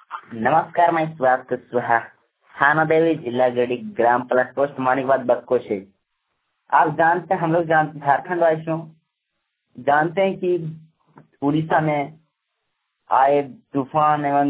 नमस्कार, मैं स्वागत सुहा थानादेवी जिला गढ़ी ग्राम प्लस पोस्ट मानिकबाद बक्को से। आप जानते हैं, हम लोग जानते, झारखंड वासियों जानते हैं कि उड़ीसा में आए तूफान एवं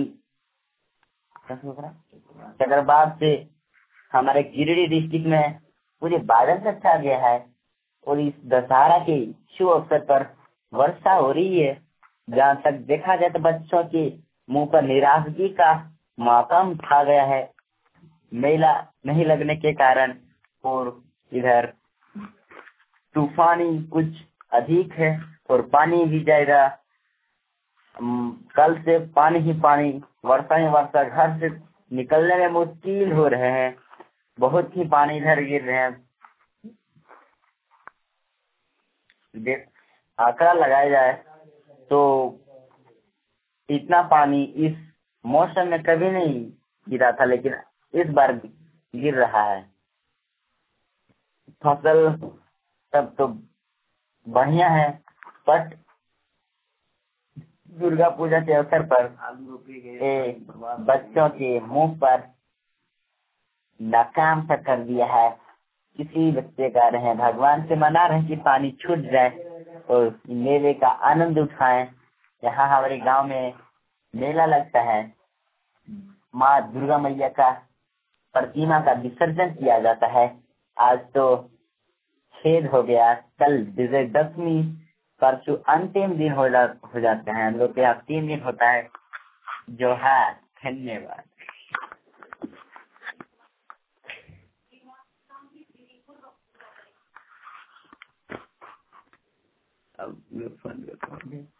चक्रवात से हमारे गिरिडीह डिस्ट्रिक्ट में पूरे बादल से छा गया है और इस दशहरा के शुभ अवसर पर वर्षा हो रही है। जहाँ तक देखा जाए तो बच्चों के मुंह पर निराशगी का मौसम छा गया है, मेला नहीं लगने के कारण। और इधर तूफानी कुछ अधिक है और पानी भी जाएगा। कल से पानी ही पानी, वर्षा ही वर्षा, घर से निकलने में मुश्किल हो रहे हैं। बहुत ही पानी इधर गिर रहे हैं। आंकड़ा लगाया जाए तो इतना पानी इस मौसम में कभी नहीं गिरा था, लेकिन इस बार गिर रहा है। फसल सब तो बढ़िया है, बट दुर्गा पूजा के अवसर पर बच्चों के मुंह पर नाकाम सा कर दिया है। किसी बच्चे का रहे, भगवान से मना रहे कि पानी छूट जाए और मेले का आनंद उठाएं। यहाँ हमारे गांव में मेला लगता है, माँ दुर्गा मैया का प्रतिमा का विसर्जन किया जाता है। आज तो खेद हो गया, कल विजयदशमी, परसों अंतिम दिन हो जाते हैं। हम लोग के यहाँ 3 दिन होता है। जो है, धन्यवाद। अब